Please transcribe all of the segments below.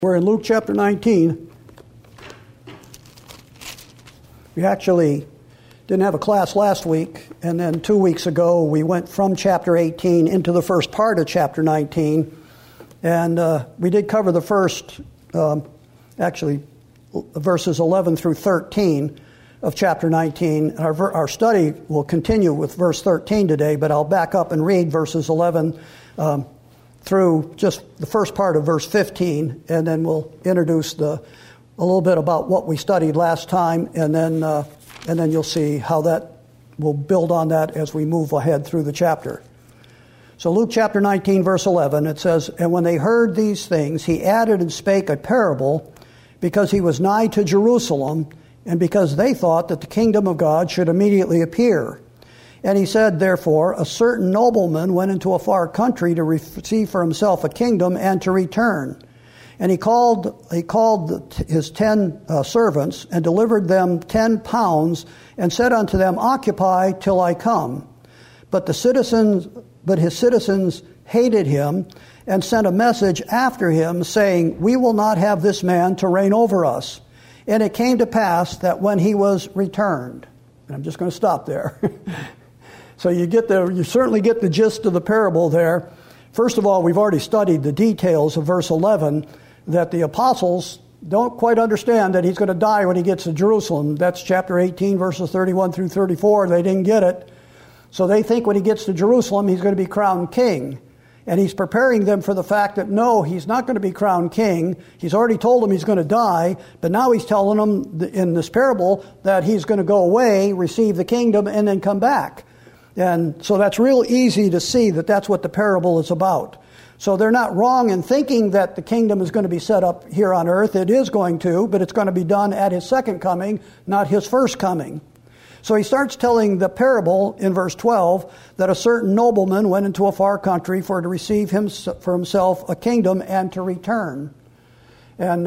We're in Luke chapter 19. We actually didn't have a class last week, and then 2 weeks ago we went from chapter 18 into the first part of chapter 19, and we did cover the first, verses 11 through 13 of chapter 19. Our study will continue with verse 13 today, but I'll back up and read verses 11 through just the first part of verse 15, and then we'll introduce a little bit about what we studied last time, and then you'll see how that will build on that as we move ahead through the chapter. So Luke chapter 19, verse 11, it says, "And when they heard these things, he added and spake a parable, because he was nigh to Jerusalem, and because they thought that the kingdom of God should immediately appear. And he said, therefore, a certain nobleman went into a far country to receive for himself a kingdom and to return. And he called his 10 servants and delivered them 10 pounds and said unto them, Occupy till I come. But his citizens hated him and sent a message after him, saying, We will not have this man to reign over us. And it came to pass that when he was returned," and I'm just going to stop there. So you certainly get the gist of the parable there. First of all, we've already studied the details of verse 11, that the apostles don't quite understand that he's going to die when he gets to Jerusalem. That's chapter 18, verses 31 through 34. They didn't get it. So they think when he gets to Jerusalem, he's going to be crowned king. And he's preparing them for the fact that, no, he's not going to be crowned king. He's already told them he's going to die, but now he's telling them in this parable that he's going to go away, receive the kingdom, and then come back. And so that's real easy to see that that's what the parable is about. So they're not wrong in thinking that the kingdom is going to be set up here on earth. It is going to, but it's going to be done at his second coming, not his first coming. So he starts telling the parable in verse 12 that a certain nobleman went into a far country for to receive for himself a kingdom and to return. And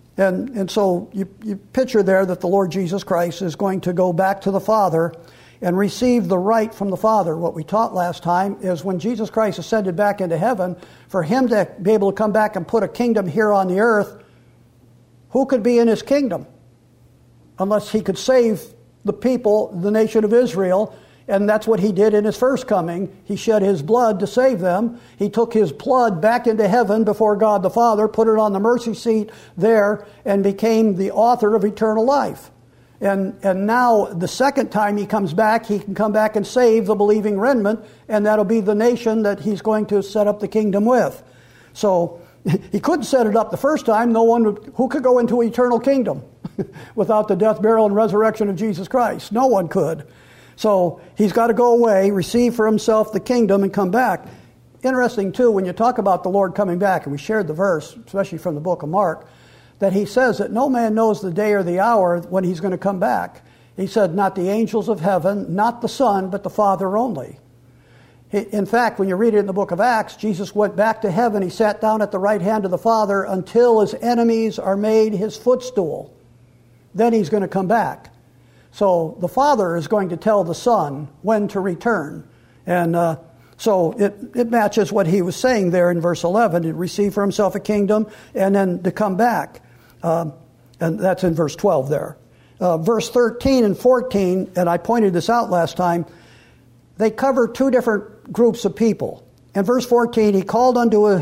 so you picture there that the Lord Jesus Christ is going to go back to the Father and receive the right from the Father. What we taught last time is when Jesus Christ ascended back into heaven, for him to be able to come back and put a kingdom here on the earth, who could be in his kingdom? Unless he could save the people, the nation of Israel, and that's what he did in his first coming. He shed his blood to save them. He took his blood back into heaven before God the Father, put it on the mercy seat there, and became the author of eternal life. And now the second time he comes back, he can come back and save the believing remnant, and that'll be the nation that he's going to set up the kingdom with. So he couldn't set it up the first time. Who could go into eternal kingdom without the death, burial, and resurrection of Jesus Christ? No one could. So he's got to go away, receive for himself the kingdom, and come back. Interesting, too, when you talk about the Lord coming back, and we shared the verse, especially from the book of Mark, that he says that no man knows the day or the hour when he's going to come back. He said, not the angels of heaven, not the Son, but the Father only. In fact, when you read it in the book of Acts, Jesus went back to heaven. He sat down at the right hand of the Father until his enemies are made his footstool. Then he's going to come back. So the Father is going to tell the Son when to return. And so it matches what he was saying there in verse 11, to receive for himself a kingdom and then to come back. And that's in verse 12 there. Verse 13 and 14, and I pointed this out last time, they cover two different groups of people. In verse 14, he called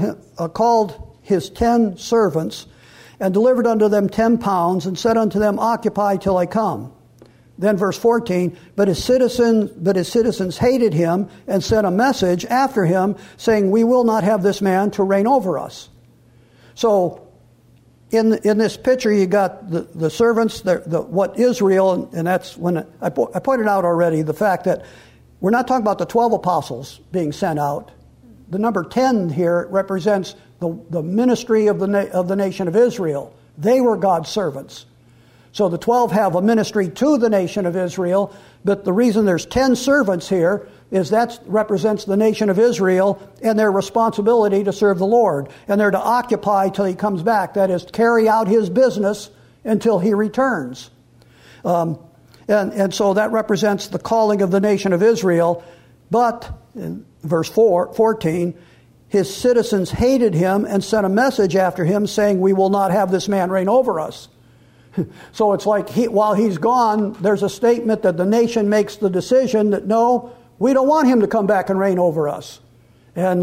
his 10 servants and delivered unto them 10 pounds and said unto them, Occupy till I come. Then verse 14, but his citizens hated him and sent a message after him, saying, We will not have this man to reign over us. So in this picture, you got the servants, what Israel, and that's when I pointed out already the fact that we're not talking about the 12 apostles being sent out. The number 10 here represents the ministry of the nation of Israel. They were God's servants. So the 12 have a ministry to the nation of Israel, but the reason there's 10 servants here is that represents the nation of Israel and their responsibility to serve the Lord. And they're to occupy till he comes back. That is, carry out his business until he returns. And so that represents the calling of the nation of Israel. But in verse 14, his citizens hated him and sent a message after him saying, we will not have this man reign over us. So it's like while he's gone, there's a statement that the nation makes the decision that no, we don't want him to come back and reign over us. And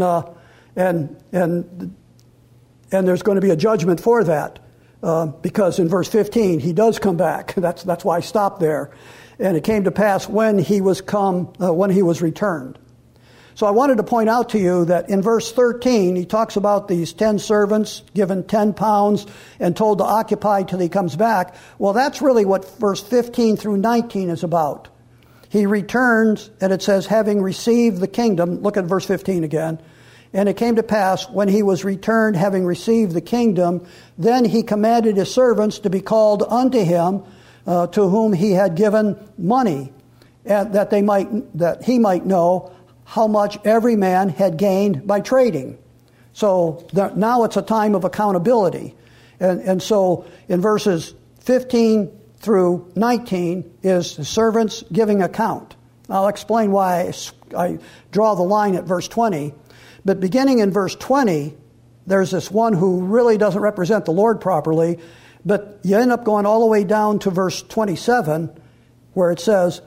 there's going to be a judgment for that. Because in verse 15, he does come back. That's why I stopped there. And it came to pass when he was returned. So I wanted to point out to you that in verse 13, he talks about these 10 servants given 10 pounds and told to occupy till he comes back. Well, that's really what verse 15 through 19 is about. He returns, and it says, having received the kingdom. Look at verse 15 again. And it came to pass, when he was returned, having received the kingdom, then he commanded his servants to be called unto him, to whom he had given money, and that he might know how much every man had gained by trading. So now it's a time of accountability. And so in verses 15 through 19 is the servants giving account. I'll explain why I draw the line at verse 20. But beginning in verse 20, there's this one who really doesn't represent the Lord properly, but you end up going all the way down to verse 27, where it says,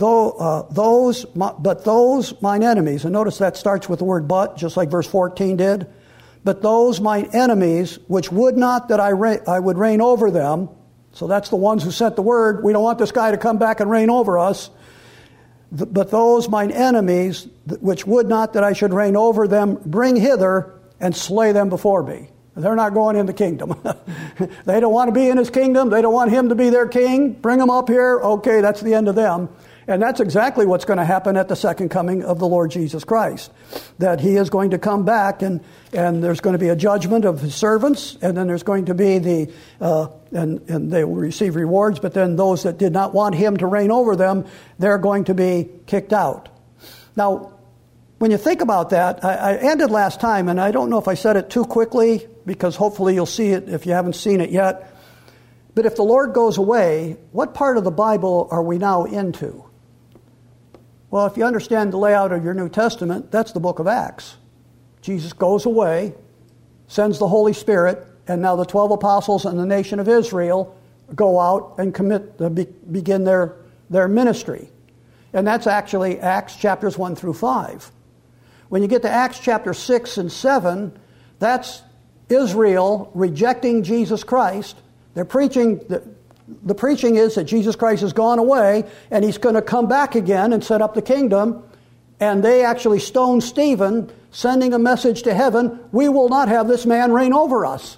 those mine enemies, and notice that starts with the word but, just like verse 14 did, but those mine enemies, which would not that I would reign over them, so that's the ones who sent the word, we don't want this guy to come back and reign over us, but those mine enemies, which would not that I should reign over them, bring hither and slay them before me. They're not going in the kingdom. They don't want to be in his kingdom. They don't want him to be their king. Bring them up here. Okay, that's the end of them. And that's exactly what's going to happen at the second coming of the Lord Jesus Christ. That he is going to come back and there's going to be a judgment of his servants, and then there's going to be and they will receive rewards, but then those that did not want him to reign over them, they're going to be kicked out. Now, when you think about that, I ended last time, and I don't know if I said it too quickly, because hopefully you'll see it if you haven't seen it yet. But if the Lord goes away, what part of the Bible are we now into? Well, if you understand the layout of your New Testament, that's the book of Acts. Jesus goes away, sends the Holy Spirit, and now the 12 apostles and the nation of Israel go out and begin their ministry. And that's actually Acts chapters 1 through 5. When you get to Acts chapter 6 and 7, that's Israel rejecting Jesus Christ. They're preaching, the preaching is that Jesus Christ has gone away and he's going to come back again and set up the kingdom. And they actually stone Stephen, sending a message to heaven, we will not have this man reign over us.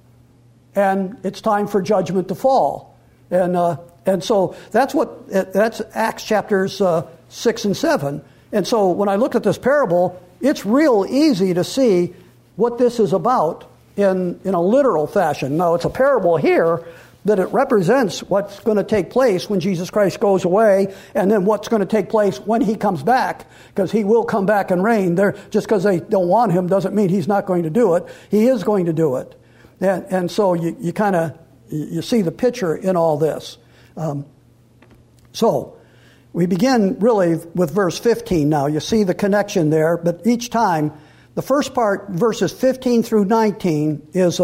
And it's time for judgment to fall. And so that's Acts chapters 6 and 7. And so when I look at this parable, it's real easy to see what this is about in a literal fashion. Now, it's a parable here that it represents what's going to take place when Jesus Christ goes away, and then what's going to take place when he comes back, because he will come back and reign. Just because they don't want him doesn't mean he's not going to do it. He is going to do it. And so you kind of see the picture in all this. So we begin really with verse 15 now. You see the connection there, but each time, the first part, verses 15 through 19, is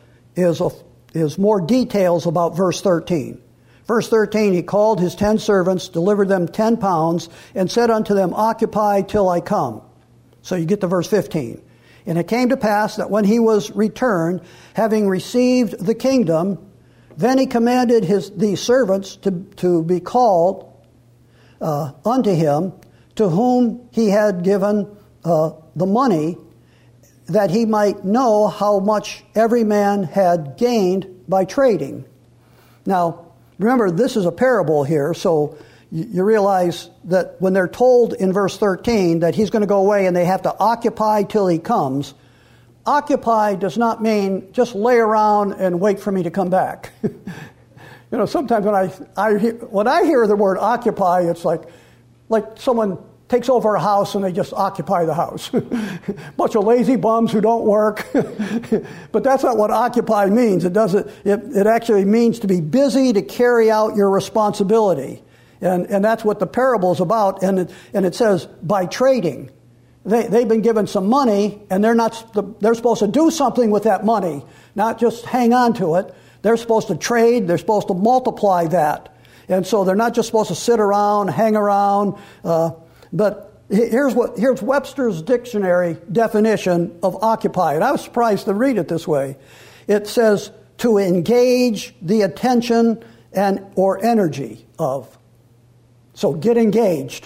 more details about verse 13. Verse 13, he called his 10 servants, delivered them 10 pounds, and said unto them, occupy till I come. So you get to verse 15. And it came to pass that when he was returned, having received the kingdom, then he commanded these servants to be called unto him, to whom he had given the money, that he might know how much every man had gained by trading. Now, remember, this is a parable here, so you realize that when they're told in verse 13 that he's going to go away and they have to occupy till he comes, occupy does not mean just lay around and wait for me to come back. Sometimes when I hear the word occupy, it's like someone takes over a house and they just occupy the house. Bunch of lazy bums who don't work. But that's not what occupy means. It actually means to be busy to carry out your responsibility. And that's what the parable is about. And it says by trading. they've been given some money, and they're supposed to do something with that money, not just hang on to it. They're supposed to trade. They're supposed to multiply that. And so they're not just supposed to sit around, hang around. But here's Webster's dictionary definition of occupy. And I was surprised to read it this way. It says to engage the attention or energy of. So get engaged.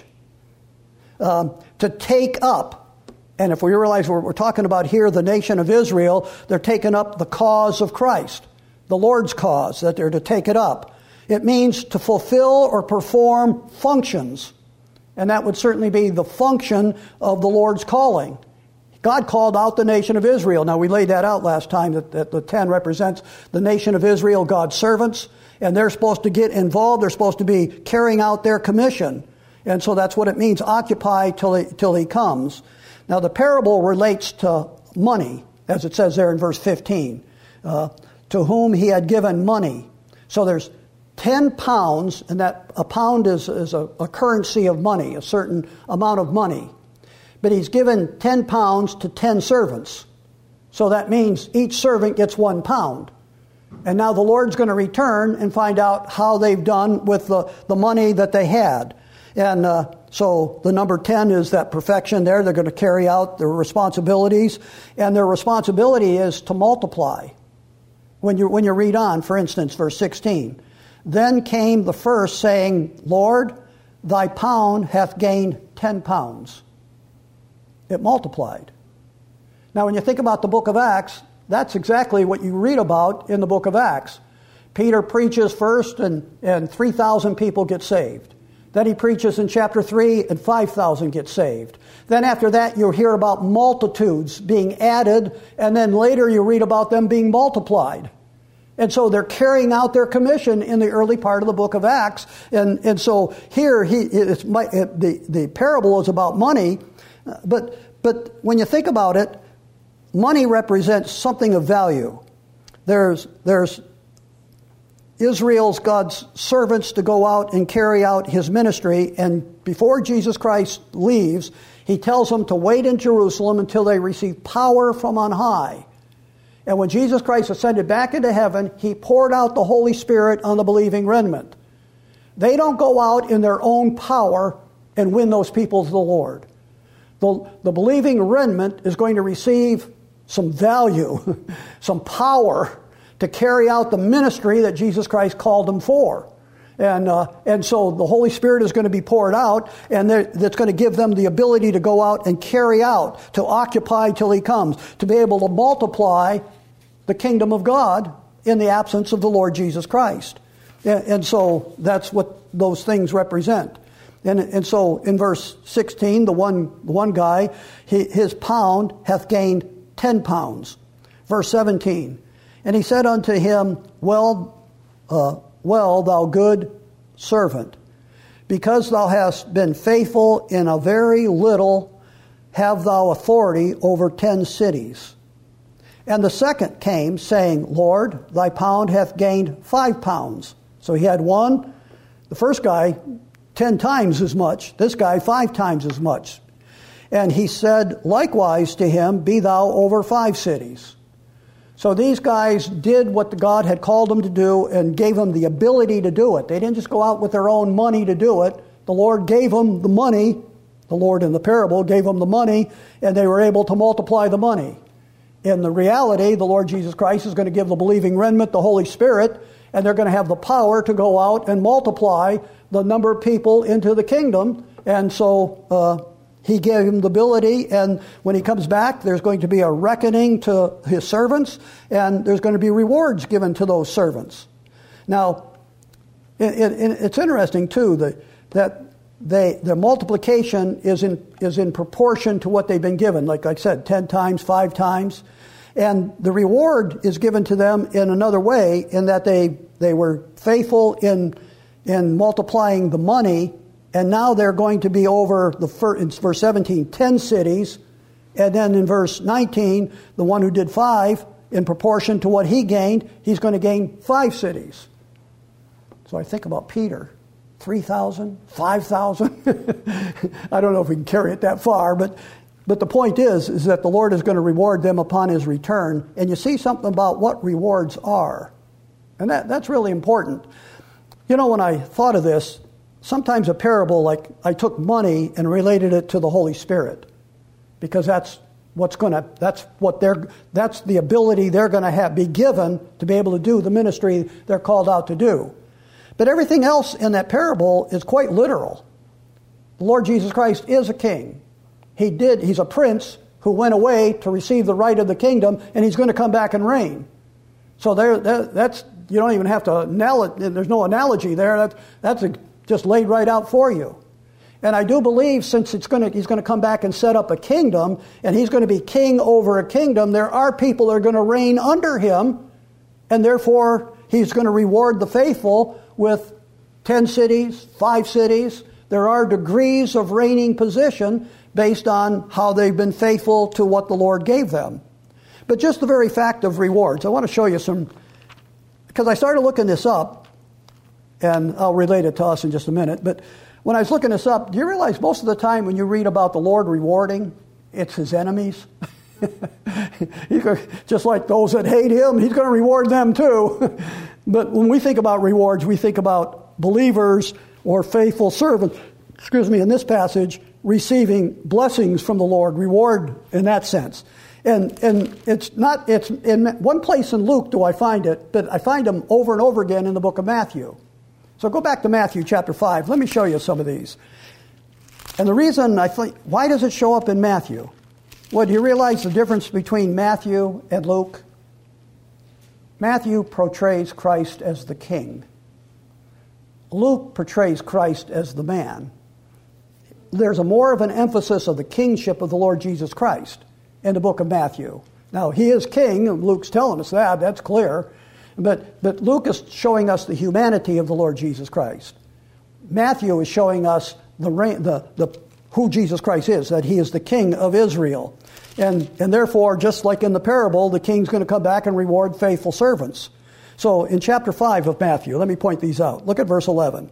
To take up. And if we realize we're talking about here the nation of Israel, they're taking up the cause of Christ, the Lord's cause, that they're to take it up. It means to fulfill or perform functions. And that would certainly be the function of the Lord's calling. God called out the nation of Israel. Now, we laid that out last time, that the 10 represents the nation of Israel, God's servants, and they're supposed to get involved. They're supposed to be carrying out their commission. And so that's what it means, occupy till he comes. Now, the parable relates to money, as it says there in verse 15, to whom he had given money. So there's 10 pounds, and that a pound is a currency of money, a certain amount of money. But he's given 10 pounds to 10 servants. So that means each servant gets 1 pound. And now the Lord's going to return and find out how they've done with the money that they had. And so the number 10 is that perfection there. They're going to carry out their responsibilities. And their responsibility is to multiply. When you read on, for instance, verse 16. Then came the first, saying, Lord, thy pound hath gained 10 pounds. It multiplied. Now, when you think about the book of Acts, that's exactly what you read about in the book of Acts. Peter preaches first, and 3,000 people get saved. Then he preaches in chapter 3, and 5,000 get saved. Then after that, you hear about multitudes being added, and then later you read about them being multiplied. And so they're carrying out their commission in the early part of the book of Acts. And so here, the parable is about money. But when you think about it, money represents something of value. There's Israel's God's servants to go out and carry out his ministry. And before Jesus Christ leaves, he tells them to wait in Jerusalem until they receive power from on high. And when Jesus Christ ascended back into heaven, he poured out the Holy Spirit on the believing remnant. They don't go out in their own power and win those people to the Lord. The believing remnant is going to receive some value, some power to carry out the ministry that Jesus Christ called them for. And so the Holy Spirit is going to be poured out, and that's going to give them the ability to go out and carry out, to occupy till he comes, to be able to multiply the kingdom of God in the absence of the Lord Jesus Christ. And so that's what those things represent. And so in verse 16, the one guy, his pound hath gained 10 pounds. Verse 17, and he said unto him, Well, thou good servant, because thou hast been faithful in a very little, have thou authority over 10 cities. And the second came, saying, Lord, thy pound hath gained 5 pounds. So he had one. The first guy, 10 times as much. This guy, 5 times as much. And he said likewise to him, Be thou over 5 cities. So these guys did what God had called them to do and gave them the ability to do it. They didn't just go out with their own money to do it. The Lord gave them the money. The Lord in the parable gave them the money, and they were able to multiply the money. In the reality, the Lord Jesus Christ is going to give the believing remnant the Holy Spirit, and they're going to have the power to go out and multiply the number of people into the kingdom. And so he gave him the ability, and when he comes back, there's going to be a reckoning to his servants, and there's going to be rewards given to those servants. Now, it's interesting, too, that the multiplication is in proportion to what they've been given. Like I said, 10 times, 5 times. And the reward is given to them in another way, in that they were faithful in multiplying the money, and now they're going to be over, in verse 17, 10 cities, and then in verse 19, the one who did 5, in proportion to what he gained, he's going to gain 5 cities. So I think about Peter. 3,000, 5,000. I don't know if we can carry it that far, but But the point is that the Lord is going to reward them upon his return. And you see something about what rewards are. And that's really important. You know, when I thought of this, sometimes a parable, like I took money and related it to the Holy Spirit. Because that's the ability they're going to be given to be able to do the ministry they're called out to do. But everything else in that parable is quite literal. The Lord Jesus Christ is a king. He's a prince who went away to receive the right of the kingdom, and he's going to come back and reign. So that's you don't even have to there's no analogy there. That's just laid right out for you. And I do believe since he's going to come back and set up a kingdom, and he's going to be king over a kingdom, there are people that are going to reign under him, and therefore he's going to reward the faithful with 10 cities, 5 cities. There are degrees of reigning position based on how they've been faithful to what the Lord gave them. But just the very fact of rewards, I want to show you some, because I started looking this up, and I'll relate it to us in just a minute, but when I was looking this up, do you realize most of the time when you read about the Lord rewarding, it's his enemies? Just like those that hate him, he's going to reward them too. But when we think about rewards, we think about believers or faithful servants, in this passage, receiving blessings from the Lord, reward in that sense. And it's in one place in Luke do I find it, but I find them over and over again in the book of Matthew. So go back to Matthew chapter 5. Let me show you some of these. And the reason why does it show up in Matthew? Well, do you realize the difference between Matthew and Luke? Matthew portrays Christ as the king. Luke portrays Christ as the man. There's more of an emphasis of the kingship of the Lord Jesus Christ in the book of Matthew. Now, he is king, and Luke's telling us that's clear. But Luke is showing us the humanity of the Lord Jesus Christ. Matthew is showing us who Jesus Christ is, that he is the king of Israel. And therefore, just like in the parable, the king's going to come back and reward faithful servants. So in chapter 5 of Matthew, let me point these out. Look at verse 11.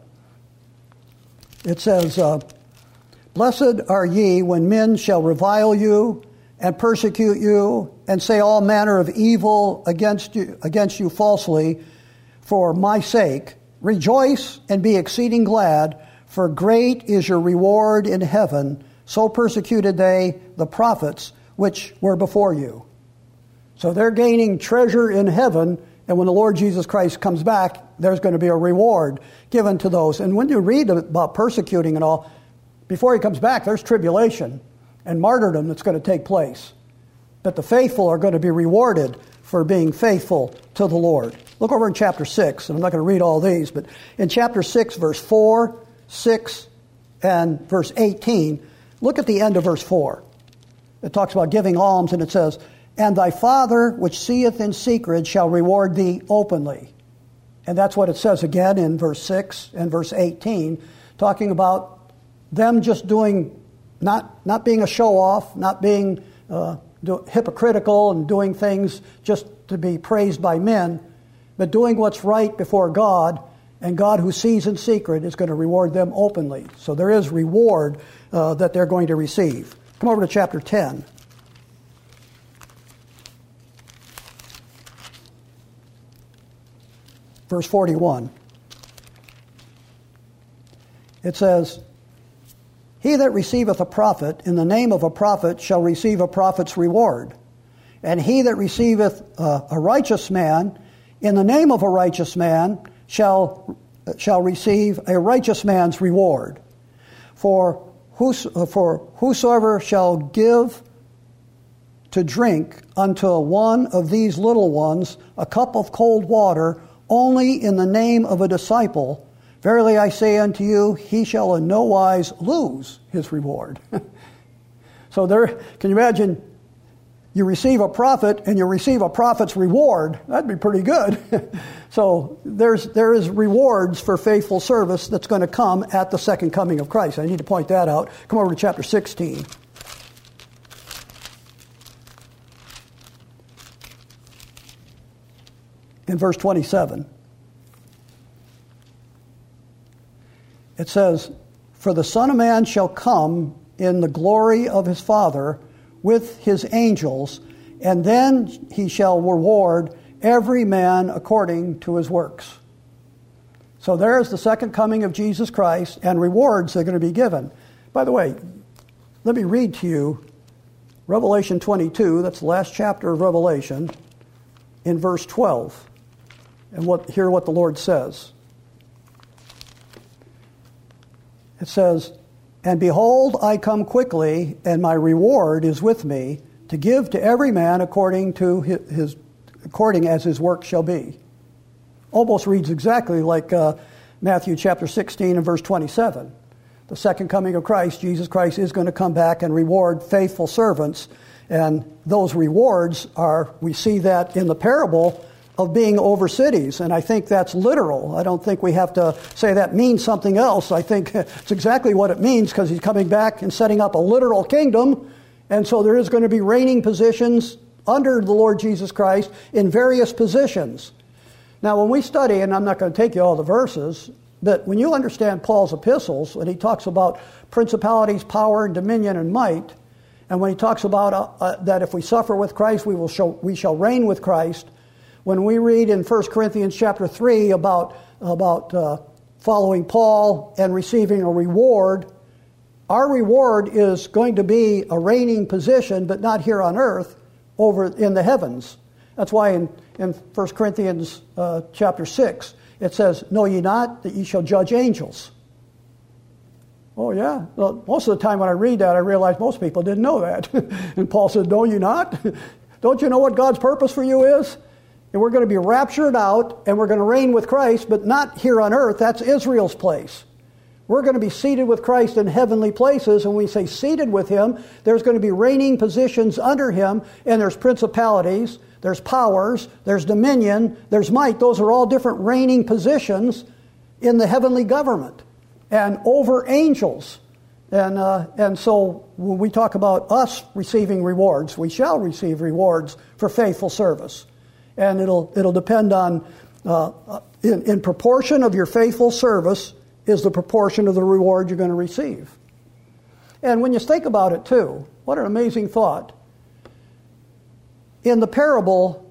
It says, "Blessed are ye when men shall revile you and persecute you, and say all manner of evil against you falsely for my sake. Rejoice and be exceeding glad, for great is your reward in heaven. So persecuted they the prophets which were before you." So they're gaining treasure in heaven, and when the Lord Jesus Christ comes back, there's going to be a reward given to those. And when you read about persecuting and all, before he comes back, there's tribulation and martyrdom that's going to take place. But the faithful are going to be rewarded for being faithful to the Lord. Look over in chapter 6, and I'm not going to read all these, but in chapter 6, verse 4, 6, and verse 18, look at the end of verse 4. It talks about giving alms, and it says, "And thy Father which seeth in secret shall reward thee openly." And that's what it says again in verse 6 and verse 18, talking about them just doing, not being a show-off, not being hypocritical and doing things just to be praised by men, but doing what's right before God, and God who sees in secret is going to reward them openly. So there is reward that they're going to receive. Come over to chapter 10. Verse 41. It says, "He that receiveth a prophet in the name of a prophet shall receive a prophet's reward. And he that receiveth a righteous man in the name of a righteous man shall receive a righteous man's reward. For whosoever shall give to drink unto one of these little ones a cup of cold water only in the name of a disciple, verily I say unto you, he shall in no wise lose his reward." So there, can you imagine, you receive a prophet and you receive a prophet's reward? That'd be pretty good. So there is rewards for faithful service that's going to come at the second coming of Christ. I need to point that out. Come over to chapter 16. In verse 27. It says, "For the Son of Man shall come in the glory of his Father with his angels, and then he shall reward every man according to his works. So there's the second coming of Jesus Christ, and rewards are going to be given. By the way, let me read to you Revelation 22, that's the last chapter of Revelation, in verse 12, and hear what the Lord says. It says, "And behold, I come quickly, and my reward is with me, to give to every man according as his work shall be." Almost reads exactly like Matthew chapter 16 and verse 27. The second coming of Christ, Jesus Christ, is going to come back and reward faithful servants. And those rewards we see that in the parable of being over cities. And I think that's literal. I don't think we have to say that means something else. I think it's exactly what it means, because he's coming back and setting up a literal kingdom. And so there is going to be reigning positions under the Lord Jesus Christ in various positions. Now, when we study, and I'm not going to take you all the verses, but when you understand Paul's epistles, when he talks about principalities, power, and dominion, and might, and when he talks about that if we suffer with Christ, we shall reign with Christ, when we read in 1 Corinthians chapter 3 about following Paul and receiving a reward, our reward is going to be a reigning position, but not here on earth, over in the heavens. That's why in 1 Corinthians chapter 6, it says, "Know ye not that ye shall judge angels?" Oh, yeah. Well, most of the time when I read that, I realize most people didn't know that. And Paul said, "Know you not? Don't you know what God's purpose for you is? And we're going to be raptured out, and we're going to reign with Christ, but not here on earth. That's Israel's place. We're going to be seated with Christ in heavenly places, and when we say seated with him, there's going to be reigning positions under him, and there's principalities, there's powers, there's dominion, there's might. Those are all different reigning positions in the heavenly government and over angels. And so when we talk about us receiving rewards, we shall receive rewards for faithful service. And it'll depend on, in proportion of your faithful service is the proportion of the reward you're going to receive. And when you think about it too, what an amazing thought. In the parable,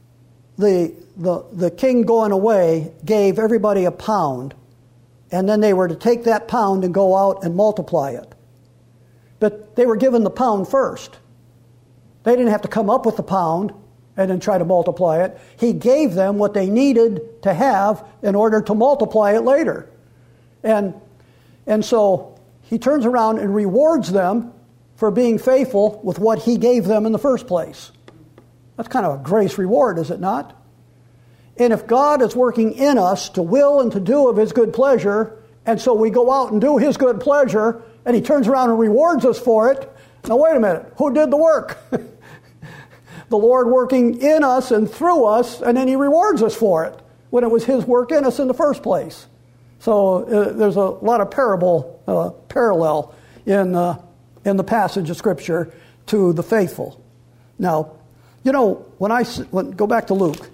the king going away gave everybody a pound, and then they were to take that pound and go out and multiply it. But they were given the pound first. They didn't have to come up with the pound and then try to multiply it. He gave them what they needed to have in order to multiply it later. And so he turns around and rewards them for being faithful with what he gave them in the first place. That's kind of a grace reward, is it not? And if God is working in us to will and to do of his good pleasure, and so we go out and do his good pleasure, and he turns around and rewards us for it, now wait a minute, who did the work? The Lord working in us and through us, and then he rewards us for it when it was his work in us in the first place. So there's a lot of parallel in the passage of Scripture to the faithful. Now, you know, go back to Luke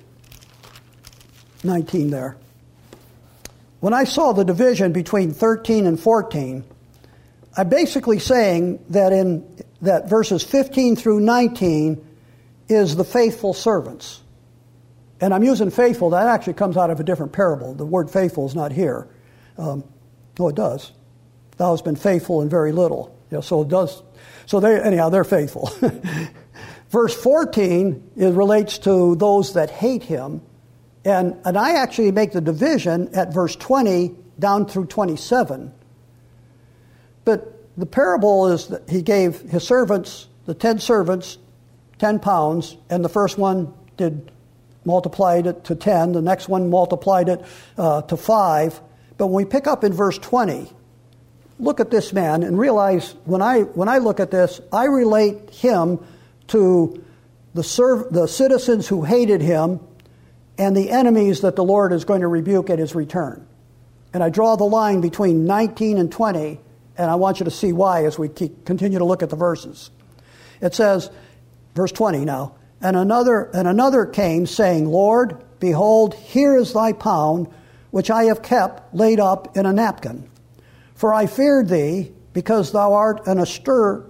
19 there. When I saw the division between 13 and 14, I'm basically saying that verses 15 through 19 is the faithful servants. And I'm using faithful, that actually comes out of a different parable. The word faithful is not here. It does. Thou hast been faithful in very little. Yeah, so it does. So they're faithful. Verse 14 relates to those that hate him. And I actually make the division at verse 20 down through 27. But the parable is that he gave his servants, the 10 servants, 10 pounds, and the first one multiplied it to 10, the next one multiplied it to 5. But when we pick up in verse 20, look at this man and realize when I look at this, I relate him to the citizens who hated him and the enemies that the Lord is going to rebuke at his return. And I draw the line between 19 and 20, and I want you to see why as we continue to look at the verses. It says, verse 20 now, and another came, saying, Lord, behold, here is thy pound, which I have kept laid up in a napkin. For I feared thee, because thou art an austere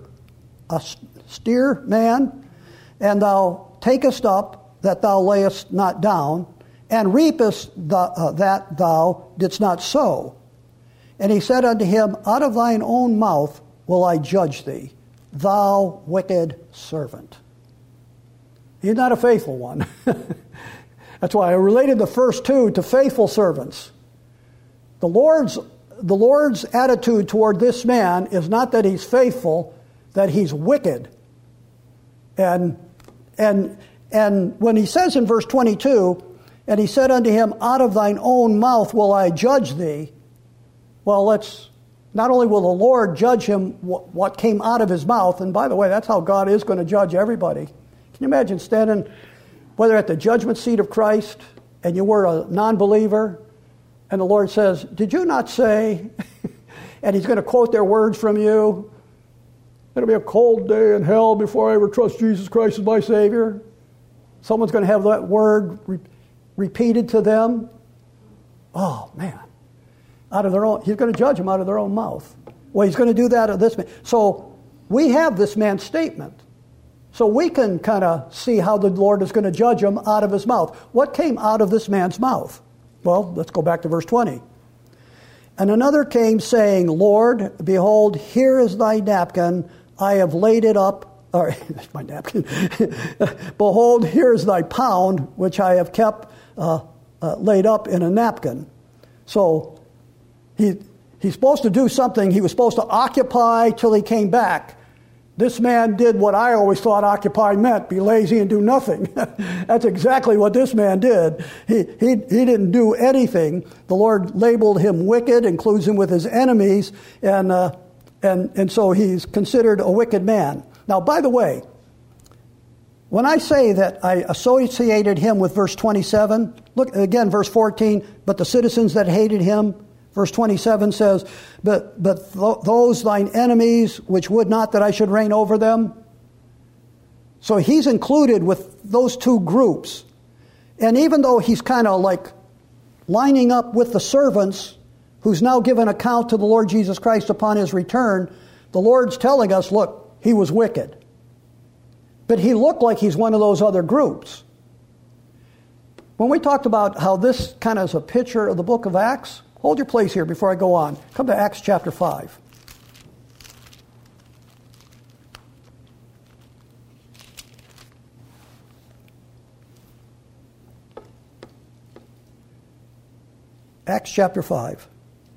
man, and thou takest up that thou layest not down, and reapest that thou didst not sow. And he said unto him, Out of thine own mouth will I judge thee, thou wicked servant. He's not a faithful one. That's why I related the first two to faithful servants. The Lord's attitude toward this man is not that he's faithful, that he's wicked. And when he says in verse 22, and he said unto him, Out of thine own mouth will I judge thee. Well, not only will the Lord judge him what came out of his mouth, and by the way, that's how God is going to judge everybody. Can you imagine standing, whether at the judgment seat of Christ, and you were a non-believer, and the Lord says, Did you not say? And he's going to quote their words from you. It'll be a cold day in hell before I ever trust Jesus Christ as my Savior. Someone's going to have that word repeated to them. Oh, man. He's going to judge them out of their own mouth. Well, he's going to do that of this man. So we have this man's statement. So we can kind of see how the Lord is going to judge him out of his mouth. What came out of this man's mouth? Well, let's go back to verse 20. And another came saying, Lord, behold, here is thy napkin. I have laid it up. That's my napkin. Behold, here is thy pound, which I have kept laid up in a napkin. So he's supposed to do something. He was supposed to occupy till he came back. This man did what I always thought occupy meant, be lazy and do nothing. That's exactly what this man did. He didn't do anything. The Lord labeled him wicked, includes him with his enemies, and so he's considered a wicked man. Now, by the way, when I say that I associated him with verse 27, look again, verse 14, but the citizens that hated him, verse 27 says, but those thine enemies which would not that I should reign over them. So he's included with those two groups. And even though he's kind of like lining up with the servants who's now given account to the Lord Jesus Christ upon his return, the Lord's telling us, look, he was wicked. But he looked like he's one of those other groups. When we talked about how this kind of is a picture of the book of Acts, hold your place here before I go on. Come to Acts chapter 5. Acts chapter 5.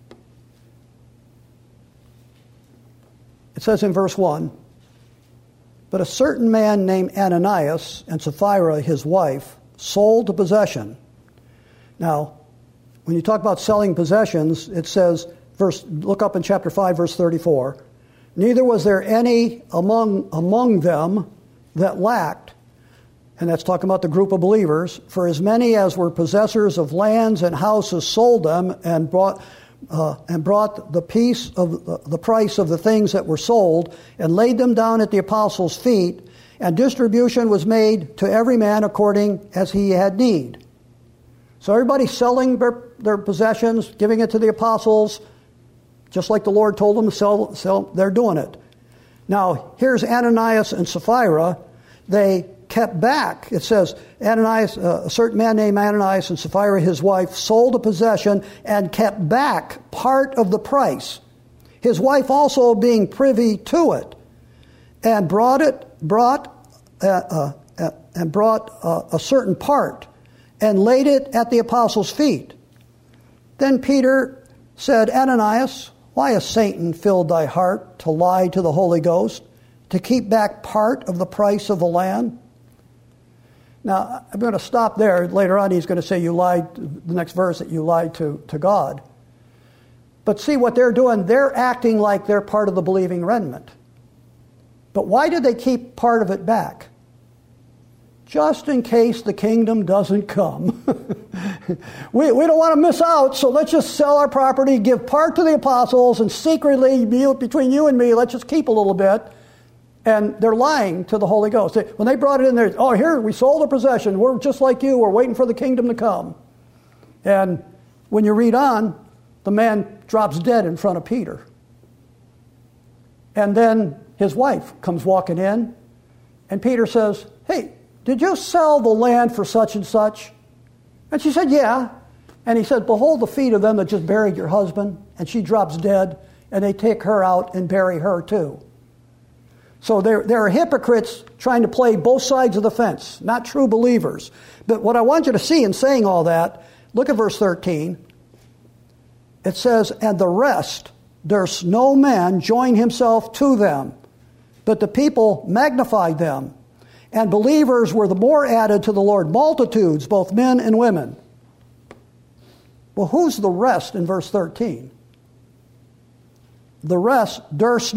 It says in verse 1, But a certain man named Ananias and Sapphira, his wife, sold a possession. Now, when you talk about selling possessions, it says, look up in chapter 5, verse 34, Neither was there any among them that lacked, and that's talking about the group of believers, for as many as were possessors of lands and houses sold them and brought the price of the things that were sold and laid them down at the apostles' feet, and distribution was made to every man according as he had need. So everybody's selling their possessions, giving it to the apostles, just like the Lord told them to sell. They're doing it. Now, here's Ananias and Sapphira. They kept back. It says, Ananias, a certain man named Ananias and Sapphira, his wife, sold a possession and kept back part of the price. His wife also being privy to it, and brought a certain part, and laid it at the apostles' feet. Then Peter said, Ananias, why has Satan filled thy heart to lie to the Holy Ghost, to keep back part of the price of the land? Now, I'm going to stop there. Later on, he's going to say you lied, the next verse, that you lied to God. But see what they're doing, they're acting like they're part of the believing remnant. But why did they keep part of it back? Just in case the kingdom doesn't come. we don't want to miss out, so let's just sell our property, give part to the apostles, and secretly, between you and me, let's just keep a little bit. And they're lying to the Holy Ghost. When they brought it in there, oh, here, we sold a possession. We're just like you. We're waiting for the kingdom to come. And when you read on, the man drops dead in front of Peter. And then his wife comes walking in, and Peter says, hey, did you sell the land for such and such? And she said, yeah. And he said, behold the feet of them that just buried your husband. And she drops dead, and they take her out and bury her too. So there are hypocrites trying to play both sides of the fence, not true believers. But what I want you to see in saying all that, look at verse 13. It says, and the rest durst no man join himself to them, but the people magnified them. And believers were the more added to the Lord, multitudes, both men and women. Well, who's the rest in verse 13? The rest durst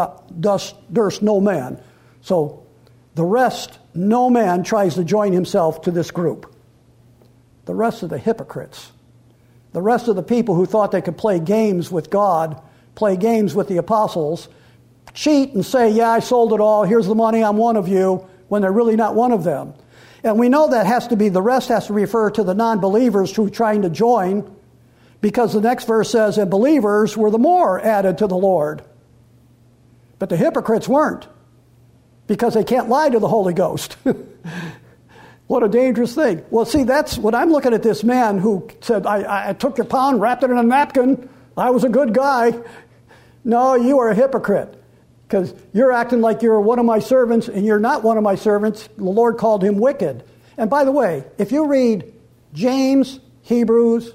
no man. So the rest, no man tries to join himself to this group. The rest of the hypocrites. The rest of the people who thought they could play games with God, play games with the apostles, cheat and say, yeah, I sold it all, here's the money, I'm one of you, when they're really not one of them. And we know that has to be, the rest has to refer to the non-believers who are trying to join, because the next verse says, and believers were the more added to the Lord. But the hypocrites weren't, because they can't lie to the Holy Ghost. What a dangerous thing. Well, see, that's what I'm looking at this man who said, I took your pound, wrapped it in a napkin, I was a good guy. No, you are a hypocrite, because you're acting like you're one of my servants, and you're not one of my servants. The Lord called him wicked. And by the way, if you read James, Hebrews,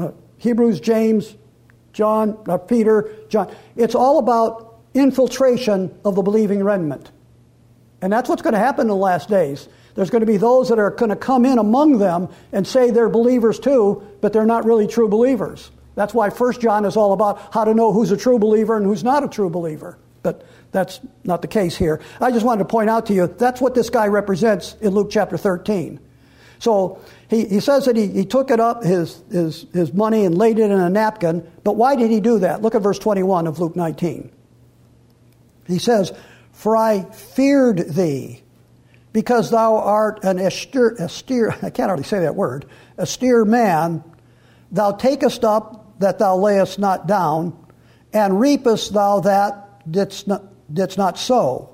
James, John, Peter, John, it's all about infiltration of the believing remnant. And that's what's going to happen in the last days. There's going to be those that are going to come in among them and say they're believers too, but they're not really true believers. That's why 1 John is all about how to know who's a true believer and who's not a true believer. But that's not the case here. I just wanted to point out to you, that's what this guy represents in Luke chapter 13. So he says that he took it up, his money, and laid it in a napkin. But why did he do that? Look at verse 21 of Luke 19. He says, for I feared thee, because thou art an austere, I can't hardly say that word, austere man, thou takest up that thou layest not down, and reapest thou that didst not sow.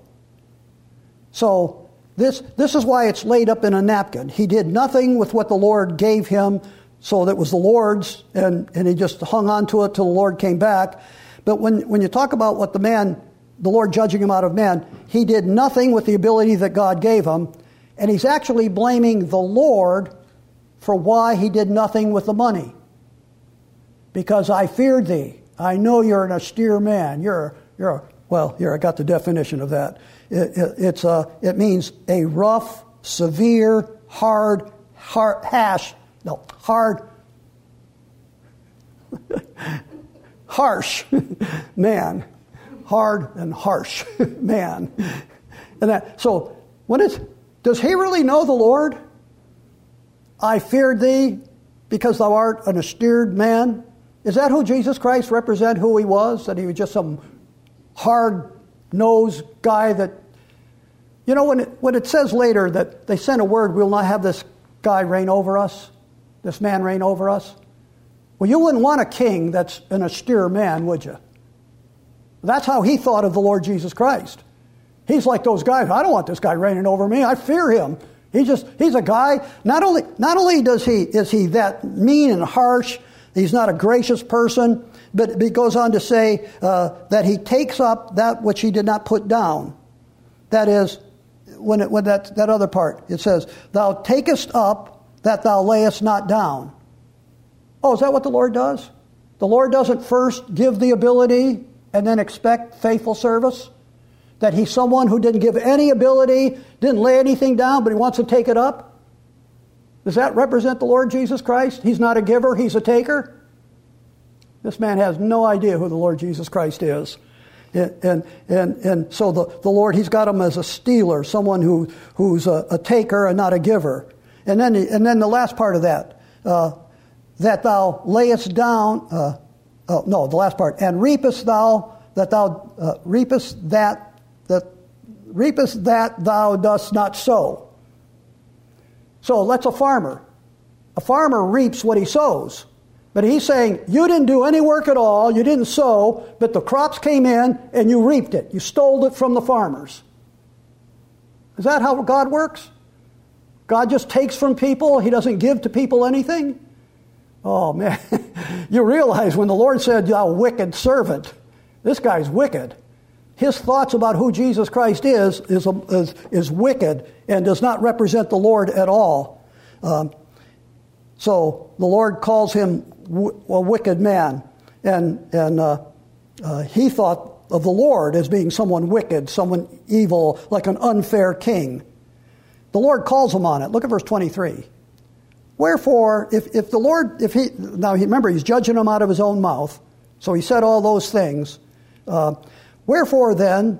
So this is why it's laid up in a napkin. He did nothing with what the Lord gave him, so that was the Lord's, and he just hung on to it till the Lord came back. But when you talk about what the Lord judging him out of man, he did nothing with the ability that God gave him, and he's actually blaming the Lord for why he did nothing with the money. Because I feared thee. I know you're an austere man. Here, I got the definition of that. It means a rough, severe, harsh man. Hard and harsh man. So does he really know the Lord? I feared thee because thou art an austere man. Is that who Jesus Christ represent who he was? That he was just some hard-nosed guy that, you know, when it says later that they sent a word, we'll not have this guy reign over us, this man reign over us. Well, you wouldn't want a king that's an austere man, would you? That's how he thought of the Lord Jesus Christ. He's like those guys. I don't want this guy reigning over me. I fear him. He's a guy. Not only is he that mean and harsh, he's not a gracious person, but he goes on to say that he takes up that which he did not put down. That is, when that other part, it says, thou takest up that thou layest not down. Oh, is that what the Lord does? The Lord doesn't first give the ability and then expect faithful service? That he's someone who didn't give any ability, didn't lay anything down, but he wants to take it up? Does that represent the Lord Jesus Christ? He's not a giver, he's a taker? This man has no idea who the Lord Jesus Christ is. And so the Lord, he's got him as a stealer, someone who's a taker and not a giver. And then the last part of that, that thou layest down, the last part, and reapest thou that thou reapest that thou dost not sow. So that's a farmer. A farmer reaps what he sows. But he's saying, you didn't do any work at all, you didn't sow, but the crops came in and you reaped it. You stole it from the farmers. Is that how God works? God just takes from people, He doesn't give to people anything? Oh man, you realize when the Lord said, thou wicked servant, this guy's wicked. His thoughts about who Jesus Christ is wicked and does not represent the Lord at all. So the Lord calls him a wicked man, and he thought of the Lord as being someone wicked, someone evil, like an unfair king. The Lord calls him on it. Look at verse 23. Wherefore, if the Lord, remember, he's judging him out of his own mouth, so he said all those things. Wherefore then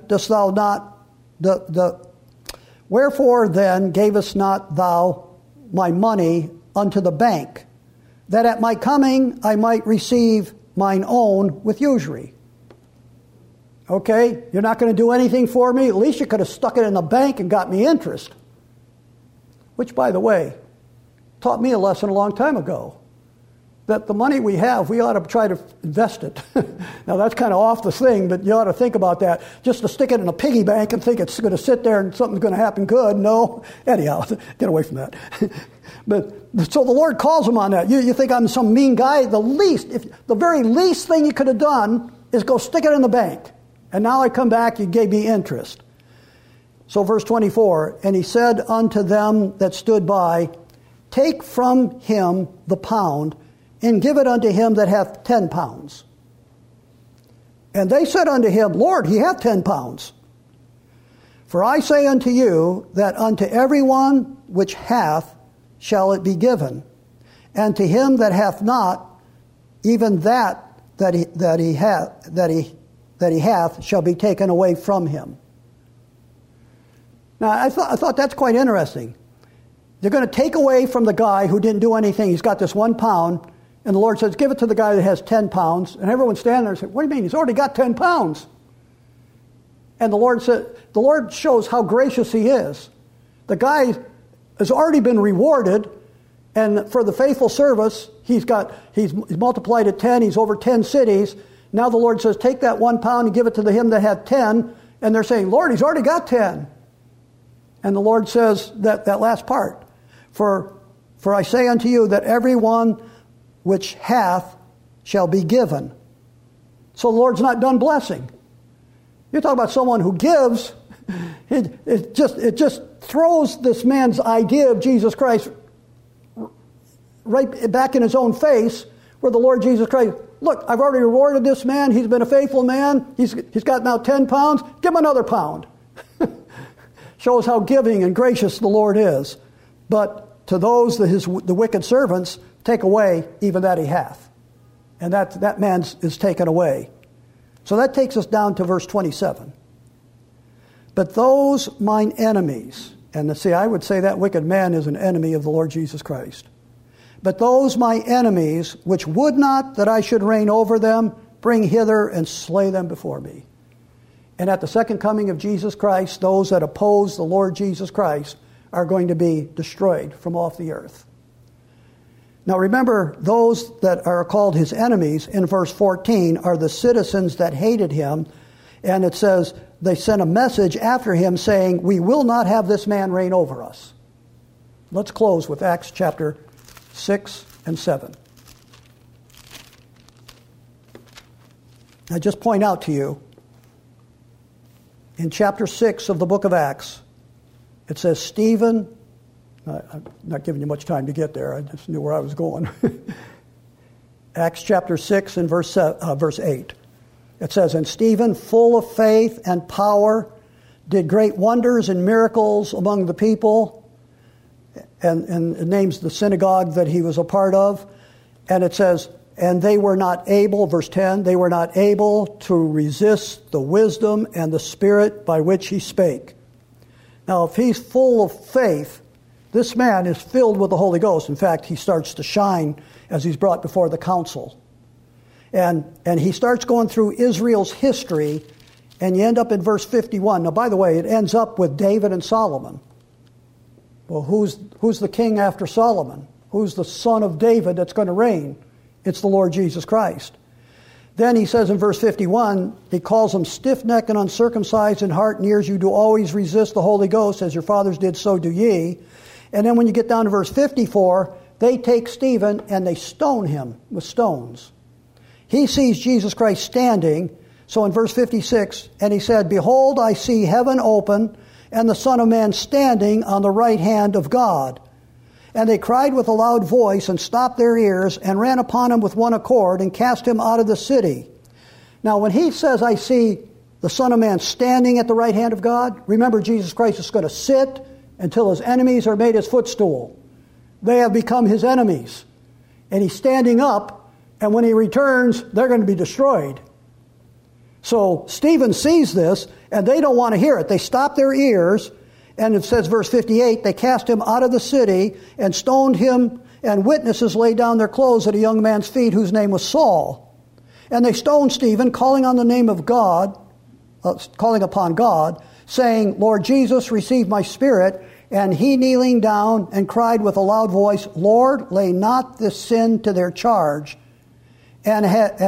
wherefore then gavest not thou my money unto the bank, that at my coming I might receive mine own with usury? Okay, you're not going to do anything for me? At least you could have stuck it in the bank and got me interest. Which, by the way, taught me a lesson a long time ago. That the money we have, we ought to try to invest it. Now that's kind of off the thing, but you ought to think about that. Just to stick it in a piggy bank and think it's going to sit there and something's going to happen good. No. Anyhow, get away from that. But so the Lord calls him on that. You think I'm some mean guy? The very least thing you could have done is go stick it in the bank. And now I come back, you gave me interest. So verse 24, and he said unto them that stood by, take from him the pound, and give it unto him that hath 10 pounds. And they said unto him, Lord, he hath 10 pounds. For I say unto you, that unto every one which hath shall it be given, and to him that hath not, even that he hath shall be taken away from him. Now, I thought that's quite interesting. They're going to take away from the guy who didn't do anything. He's got this 1 pound. And the Lord says, give it to the guy that has 10 pounds. And everyone's standing there and saying, what do you mean? He's already got 10 pounds. And the Lord shows how gracious He is. The guy has already been rewarded, and for the faithful service, he's multiplied at 10, he's over 10 cities. Now the Lord says, take that 1 pound and give it to him that had 10. And they're saying, Lord, he's already got 10. And the Lord says that last part, For I say unto you that every one which hath shall be given. So the Lord's not done blessing. You're talking about someone who gives. It just throws this man's idea of Jesus Christ right back in his own face, where the Lord Jesus Christ, look, I've already rewarded this man. He's been a faithful man. He's got now 10 pounds. Give him another pound. Shows how giving and gracious the Lord is. But to those, the wicked servants, take away even that he hath. And that man is taken away. So that takes us down to verse 27. But those mine enemies, and see, I would say that wicked man is an enemy of the Lord Jesus Christ. But those my enemies, which would not that I should reign over them, bring hither and slay them before me. And at the second coming of Jesus Christ, those that oppose the Lord Jesus Christ are going to be destroyed from off the earth. Now remember, those that are called his enemies in verse 14 are the citizens that hated him. And it says they sent a message after him saying, we will not have this man reign over us. Let's close with Acts chapter 6 and 7. I just point out to you, in chapter 6 of the book of Acts, it says Stephen, I'm not giving you much time to get there, I just knew where I was going. Acts chapter 6 and verse 8. It says, and Stephen, full of faith and power, did great wonders and miracles among the people. And it names the synagogue that he was a part of. And it says, and they were not able, verse 10, they were not able to resist the wisdom and the spirit by which he spake. Now, if he's full of faith, this man is filled with the Holy Ghost. In fact, he starts to shine as he's brought before the council. And he starts going through Israel's history, and you end up in verse 51. Now, by the way, it ends up with David and Solomon. Well, who's the king after Solomon? Who's the son of David that's going to reign? It's the Lord Jesus Christ. Then he says in verse 51, he calls them stiff-necked and uncircumcised in heart and ears. You do always resist the Holy Ghost, as your fathers did, so do ye. And then when you get down to verse 54, they take Stephen and they stone him with stones. He sees Jesus Christ standing. So in verse 56, and he said, Behold, I see heaven open, and the Son of Man standing on the right hand of God. And they cried with a loud voice and stopped their ears and ran upon him with one accord and cast him out of the city. Now when he says, I see the Son of Man standing at the right hand of God, remember Jesus Christ is going to sit until his enemies are made his footstool. They have become his enemies. And he's standing up, and when he returns, they're going to be destroyed. So Stephen sees this, and they don't want to hear it. They stop their ears, and it says, verse 58, they cast him out of the city and stoned him, and witnesses laid down their clothes at a young man's feet whose name was Saul. And they stoned Stephen, calling on the name of God, calling upon God, saying, Lord Jesus, receive my spirit. And he kneeling down and cried with a loud voice, Lord, lay not this sin to their charge. And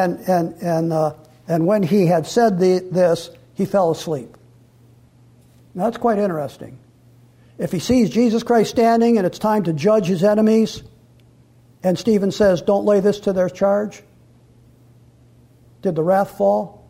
when he had said this, he fell asleep. Now, that's quite interesting. If he sees Jesus Christ standing and it's time to judge his enemies, and Stephen says, don't lay this to their charge, did the wrath fall?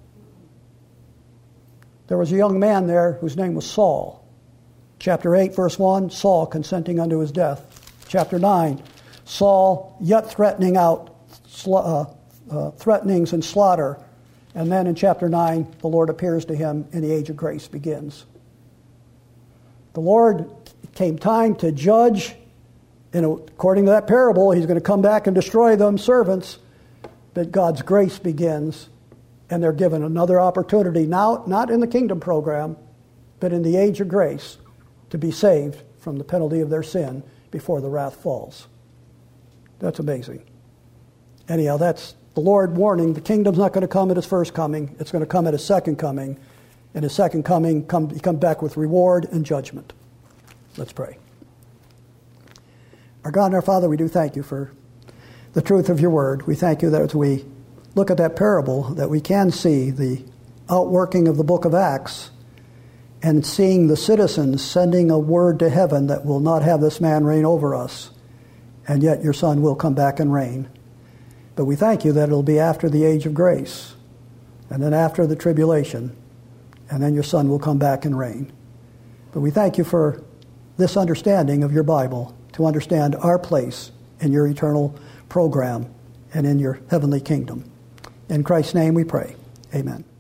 There was a young man there whose name was Saul. Chapter 8, verse 1, Saul consenting unto his death. Chapter 9, Saul yet threatening out threatenings and slaughter. And then in chapter 9, the Lord appears to him and the age of grace begins. The Lord came time to judge, and according to that parable, he's going to come back and destroy them servants. But God's grace begins, and they're given another opportunity, now not in the kingdom program, but in the age of grace, to be saved from the penalty of their sin before the wrath falls. That's amazing. Anyhow, that's the Lord warning. The kingdom's not going to come at his first coming. It's going to come at his second coming. And his second coming, he comes back with reward and judgment. Let's pray. Our God and our Father, we do thank you for the truth of your word. We thank you that as we look at that parable, that we can see the outworking of the book of Acts and seeing the citizens sending a word to heaven that will not have this man reign over us, and yet your Son will come back and reign. But we thank you that it'll be after the age of grace, and then after the tribulation, and then your Son will come back and reign. But we thank you for this understanding of your Bible, to understand our place in your eternal program and in your heavenly kingdom. In Christ's name we pray. Amen.